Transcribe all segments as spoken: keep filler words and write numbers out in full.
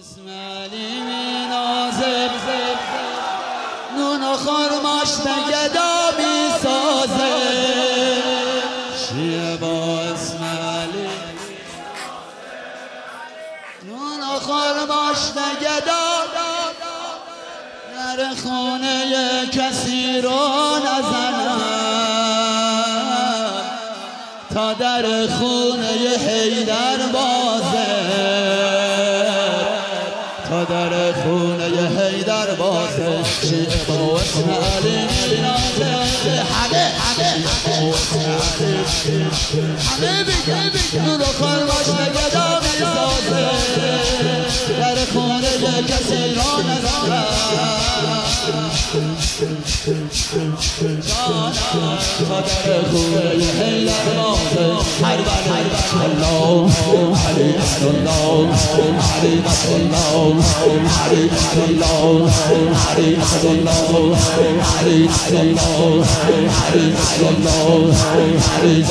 اسم علی می نازم نون و خرماش گدا می سازه شیعه با اسم علی نون و خرماش گدا در خونه کسی رو نزنم تا در خونه حیدر بازه تا در خونه حیدر بازه شیعه با اسم علی نازه همه همه همه بگه نور و خرماش گدا میسازه در خونه کسی را نزنم تا در خونه حیدر بازه هر بله الله علی الله علی الله علی الله علی الله علی الله علی الله علی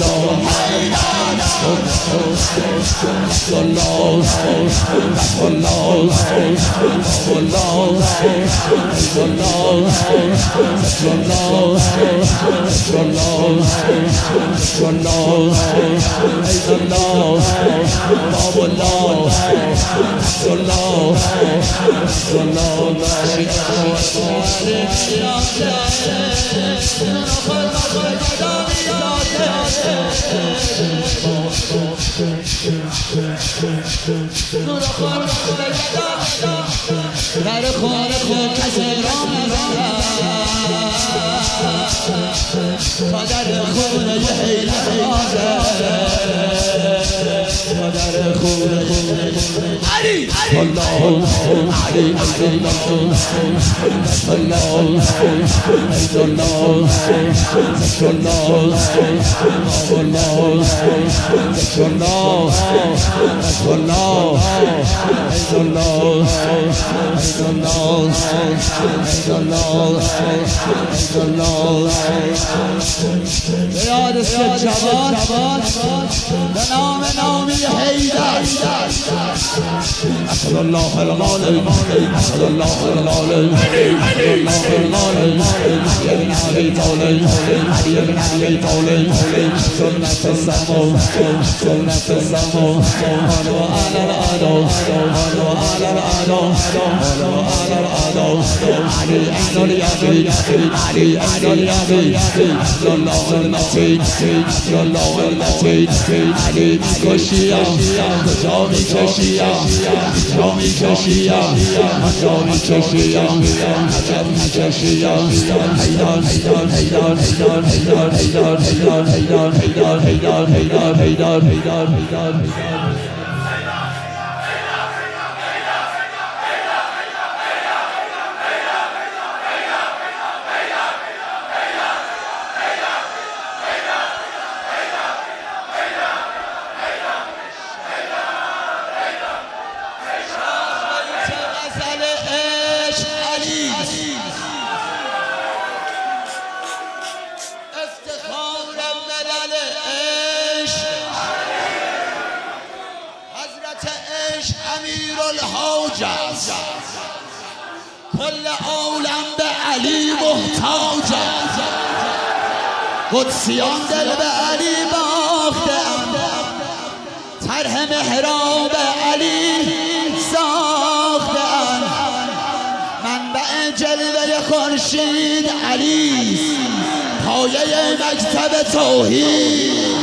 در خونه خود کسی را نزنم تا در خونه حیدر بازه تا در خونه علی الله علی الله الله الله به یاد سه جوان به نام نامی حیدر اسد الله الغالب اسد الله الغالب اسد الله الغالب علی بن ابی طالب علی بن ابی طالب سنت الزمان سنت الزمان و علی الادا و علی الادا و علی الادا علی عین الیقین علی عین الیقین الله المتین الله المتین علی کشیا جا می کشیا جا می کشیا جا می کشیا عجب می کشیا حیدر حیدر حیدر حیدر حیدر حیدر حیدر حیدر حیدر حیدر حیدر حیدر حیدر حیدر امیرالحاج کل عالم به علی محتاج قدسیان دل به علی باختند طرح محراب علی ساختند منبع جلوه خورشید علی پایه مکتب توحید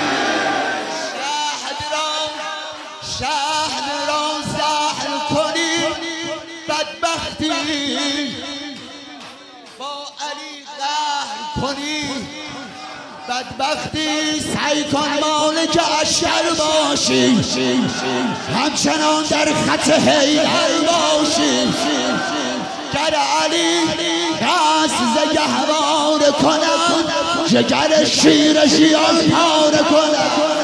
شهد را زهر کنی بدبختی با علی قهر کنی بدبختی سعی کن مالک اشتر باشی همچنان در خط حیدر باشی گر علی دست ز گهواره کند جگر شیر ژیان پاره کند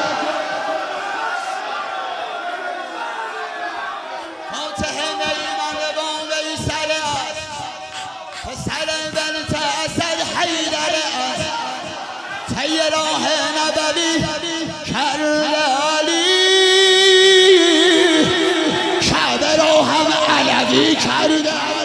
راه نبوی کرد علی علی کردم